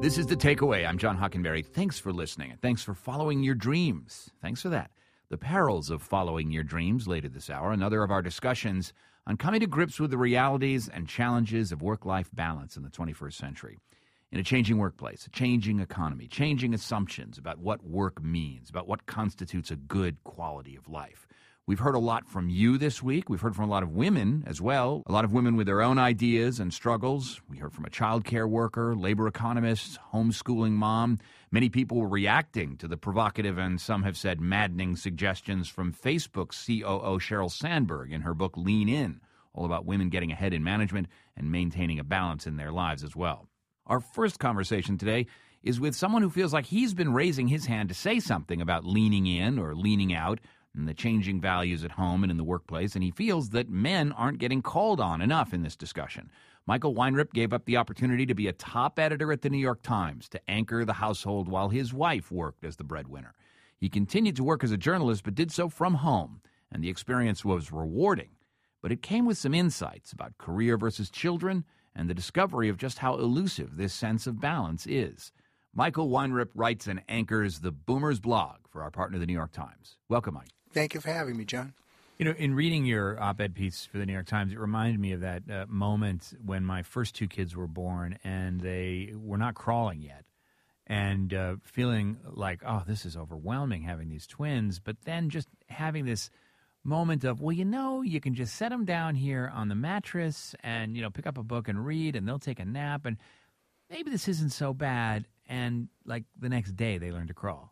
This is The Takeaway. I'm John Hockenberry. Thanks for listening, and thanks for following your dreams. Thanks for that. The perils of following your dreams later this hour, another of our discussions on coming to grips with the realities and challenges of work-life balance in the 21st century. In a changing workplace, a changing economy, changing assumptions about what work means, about what constitutes a good quality of life. We've heard a lot from you this week. We've heard from a lot of women as well, a lot of women with their own ideas and struggles. We heard from a child care worker, labor economist, homeschooling mom. Many people were reacting to the provocative and some have said maddening suggestions from Facebook's COO Sheryl Sandberg in her book Lean In, all about women getting ahead in management and maintaining a balance in their lives as well. Our first conversation today is with someone who feels like he's been raising his hand to say something about leaning in or leaning out and the changing values at home and in the workplace, and he feels that men aren't getting called on enough in this discussion. Michael Weinrip gave up the opportunity to be a top editor at the New York Times to anchor the household while his wife worked as the breadwinner. He continued to work as a journalist, but did so from home, and the experience was rewarding. But it came with some insights about career versus children and the discovery of just how elusive this sense of balance is. Michael Weinrip writes and anchors the Boomers blog for our partner, the New York Times. Welcome, Mike. Thank you for having me, John. You know, in reading your op-ed piece for the New York Times, it reminded me of that moment when my first two kids were born and they were not crawling yet, and feeling like, oh, this is overwhelming having these twins, but then just having this moment of, well, you can just set them down here on the mattress and, pick up a book and read, and they'll take a nap, and maybe this isn't so bad, and like the next day they learn to crawl.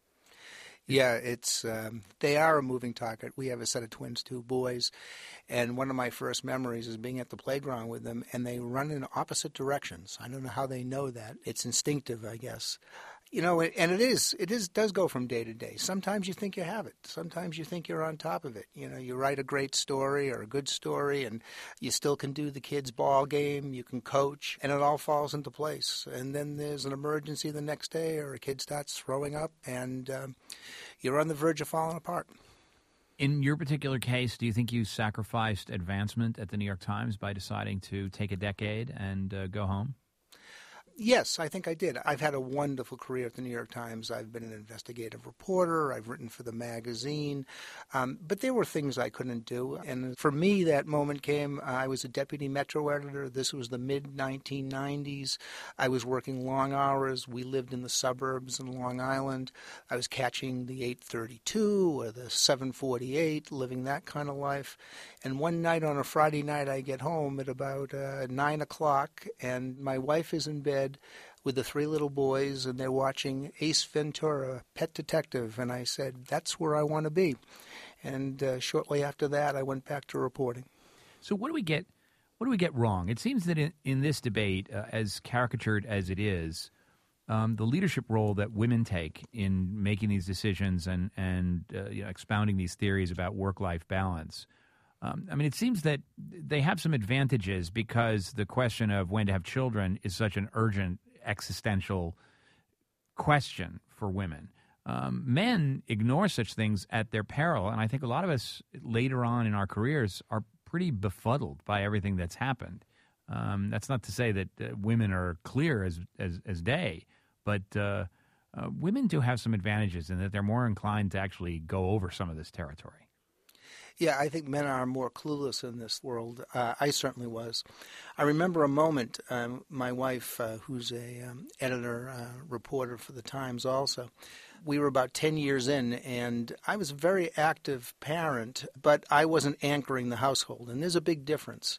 Yeah, they are a moving target. We have a set of twins, two boys, and one of my first memories is being at the playground with them, and they run in opposite directions. I don't know how they know that. It's instinctive, I guess. And it does go from day to day. Sometimes you think you have it. Sometimes you think you're on top of it. You write a great story or a good story, and you still can do the kids' ball game. You can coach, and it all falls into place. And then there's an emergency the next day, or a kid starts throwing up, and you're on the verge of falling apart. In your particular case, do you think you sacrificed advancement at the New York Times by deciding to take a decade and go home? Yes, I think I did. I've had a wonderful career at the New York Times. I've been an investigative reporter. I've written for the magazine. But there were things I couldn't do. And for me, that moment came, I was a deputy Metro editor. This was the mid-1990s. I was working long hours. We lived in the suburbs in Long Island. I was catching the 8:32 or the 7:48, living that kind of life. And one night on a Friday night, I get home at about 9 o'clock, and my wife is in bed with the three little boys, and they're watching Ace Ventura, Pet Detective, and I said, that's where I want to be. And shortly after that, I went back to reporting. So what do we get wrong? It seems that in this debate, as caricatured as it is, the leadership role that women take in making these decisions and expounding these theories about work-life balance, it seems that they have some advantages because the question of when to have children is such an urgent existential question for women. Men ignore such things at their peril, and I think a lot of us later on in our careers are pretty befuddled by everything that's happened. That's not to say that women are clear as day, but women do have some advantages in that they're more inclined to actually go over some of this territory. Yeah, I think men are more clueless in this world. I certainly was. I remember a moment, my wife, who's a editor, reporter for the Times also, we were about 10 years in, and I was a very active parent, but I wasn't anchoring the household, and there's a big difference.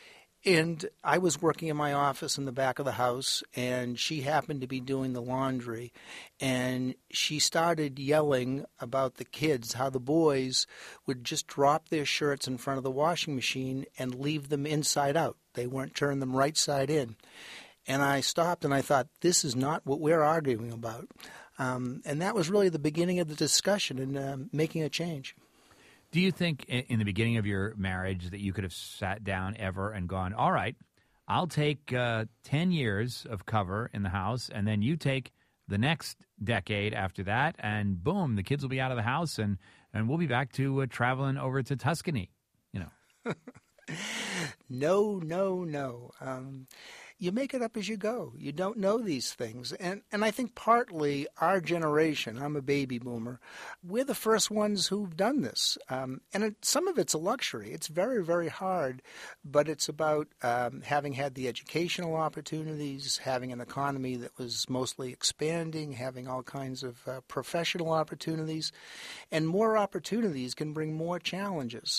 And I was working in my office in the back of the house, and she happened to be doing the laundry. And she started yelling about the kids, how the boys would just drop their shirts in front of the washing machine and leave them inside out. They weren't turning them right side in. And I stopped and I thought, this is not what we're arguing about. And that was really the beginning of the discussion and making a change. Do you think in the beginning of your marriage that you could have sat down ever and gone, all right, I'll take 10 years of cover in the house, and then you take the next decade after that, and boom, the kids will be out of the house, and we'll be back to traveling over to Tuscany, No. you make it up as you go. You don't know these things. And I think partly our generation, I'm a baby boomer, we're the first ones who've done this. Some of it's a luxury. It's very, very hard, but it's about having had the educational opportunities, having an economy that was mostly expanding, having all kinds of professional opportunities. And more opportunities can bring more challenges.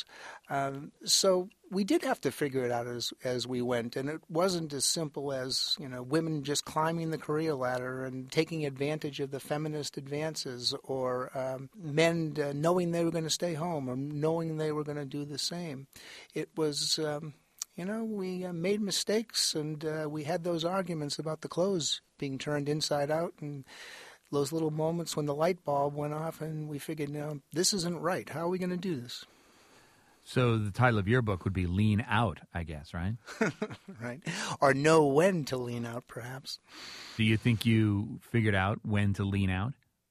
So we did have to figure it out as we went, and it wasn't as simple as women just climbing the career ladder and taking advantage of the feminist advances, or men knowing they were going to stay home or knowing they were going to do the same. It was, we made mistakes, and we had those arguments about the clothes being turned inside out, and those little moments when the light bulb went off, and we figured, this isn't right. How are we going to do this? So the title of your book would be Lean Out, I guess, right? Right. Or Know When to Lean Out, perhaps. Do you think you figured out when to lean out?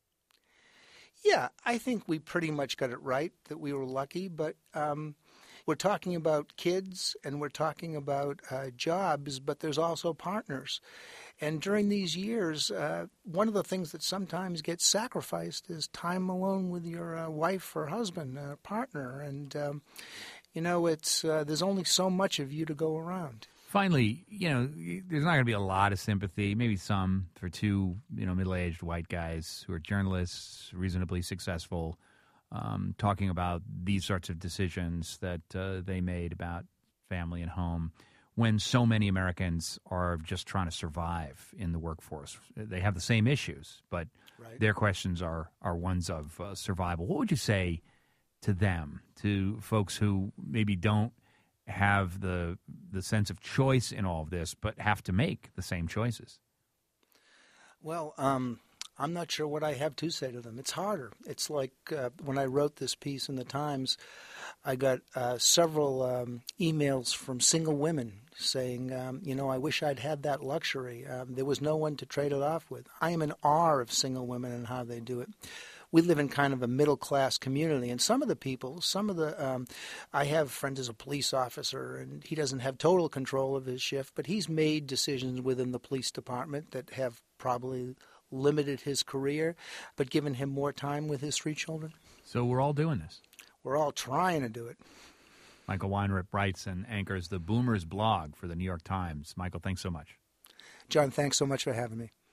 Yeah, I think we pretty much got it right, that we were lucky. But we're talking about kids and we're talking about jobs, but there's also partners. And during these years, one of the things that sometimes gets sacrificed is time alone with your wife or husband, partner. And, there's only so much of you to go around. Finally, there's not going to be a lot of sympathy, maybe some, for two, middle-aged white guys who are journalists, reasonably successful, talking about these sorts of decisions that they made about family and home, when so many Americans are just trying to survive in the workforce. They have the same issues, but right. Their questions are ones of survival. What would you say to them, to folks who maybe don't have the sense of choice in all of this, but have to make the same choices? Well, I'm not sure what I have to say to them. It's harder. It's like when I wrote this piece in the Times, I got several emails from single women saying, I wish I'd had that luxury. There was no one to trade it off with. I am in awe of single women and how they do it. We live in kind of a middle-class community, and some of the people, I have friends as a police officer, and he doesn't have total control of his shift, but he's made decisions within the police department that have probably limited his career, but given him more time with his 3 children. So we're all doing this. We're all trying to do it. Michael Weinrip writes and anchors the Boomers blog for the New York Times. Michael, thanks so much. John, thanks so much for having me.